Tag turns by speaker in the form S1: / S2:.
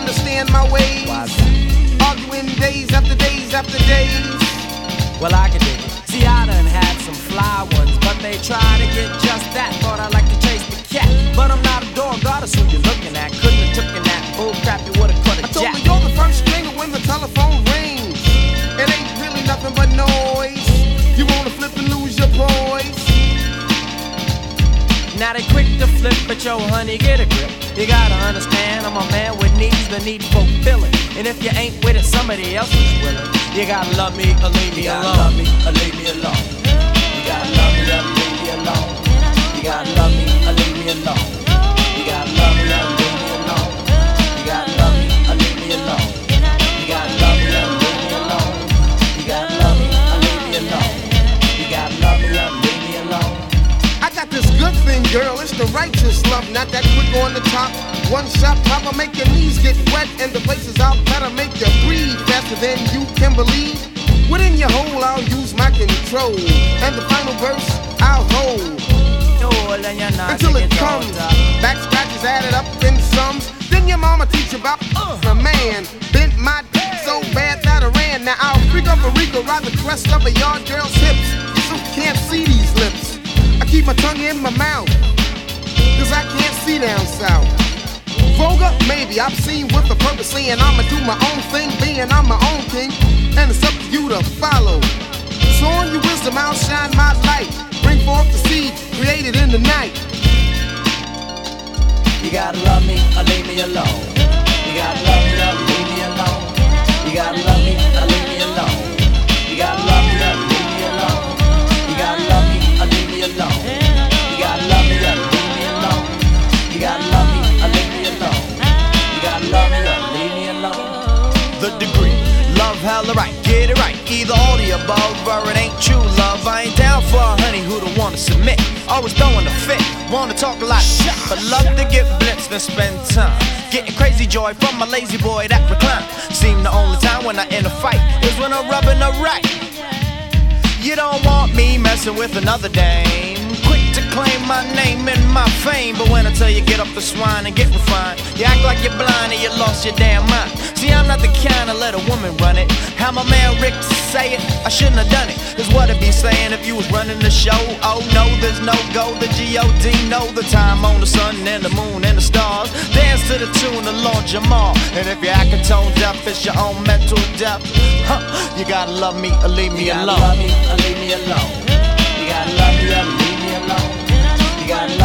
S1: understand my ways. Arguing days after days after days.
S2: Well, I can dig it. See, I done had some fly ones, but they try to get just that. Thought I'd like to chase the cat, but I'm not a dog, goddess who you're looking at. Couldn't have taken that bull crap, you would've cut a
S1: I told
S2: jack.
S1: her you're the first stringer when the telephone rings. It ain't really nothing but noise. You wanna flip and lose your poise.
S2: Now they quick to flip, but yo, honey, get a grip. You gotta understand, I'm a man with needs that need fulfilling. And if you ain't with it, somebody else is willing. You gotta love me or leave me alone.
S3: Love me or leave me alone. You gotta love me or leave me alone. You gotta love me or leave me alone. You gotta love me or leave me alone. You gotta love me or leave me alone. You gotta love me or leave me alone. You gotta love me or leave me alone. You gotta love me or leave me alone.
S1: I got this good thing, girl, it's the righteous love, not that quick on the top. One shot pop, I'll make your knees get wet, and the places out better make you breathe faster than you can believe. Within your hole, I'll use my control, and the final verse, I'll hold until it comes. Back scratches added up in sums. Then your mama teach about a man bent my dick so bad that I ran. Now I'll freak up a Rico, ride the crest of a yard girl's hips, so can't see these lips. I keep my tongue in my mouth, cause I can't see down south. Vulgar, maybe, I've seen with a purpose, saying I'ma do my own thing, being I'm my own king, and it's up to you to follow. So on your wisdom, I'll shine my light, bring forth the seed created in the night.
S3: You gotta love me or leave me alone. You gotta love me or leave me alone. You gotta love me or leave me alone. You gotta love me or leave me alone. You gotta love me or leave me alone. You gotta love me or leave me alone. You gotta love me or leave me alone. You gotta love me or leave me alone.
S4: The degree, love hella right, get it right. Either all the above or it ain't true love. I ain't down for a honey who don't wanna submit. Always throwing a fit, wanna talk a lot, but love to get blitzed and spend time getting crazy joy from my lazy boy that recline. Seem the only time when I in a fight is when I'm rubbing her right. You don't want me messing with another dame, quick to claim my name and my fame. But when I tell you get off the swine and get refined, you act like you're blind and you lost your damn mind. See, I'm not the kind to let a woman run it. How my man Rick say it, I shouldn't have done it, is what I'd be saying if you was running the show. Oh no, there's no go, the G-O-D, know the time on the sun and the moon and the stars. Dance to the tune of Lord Jamar. And if you're acting tone deaf, it's your own mental death. You gotta love me or leave me alone.
S3: You gotta love me or leave me alone. You gotta love me or leave me alone. You gotta love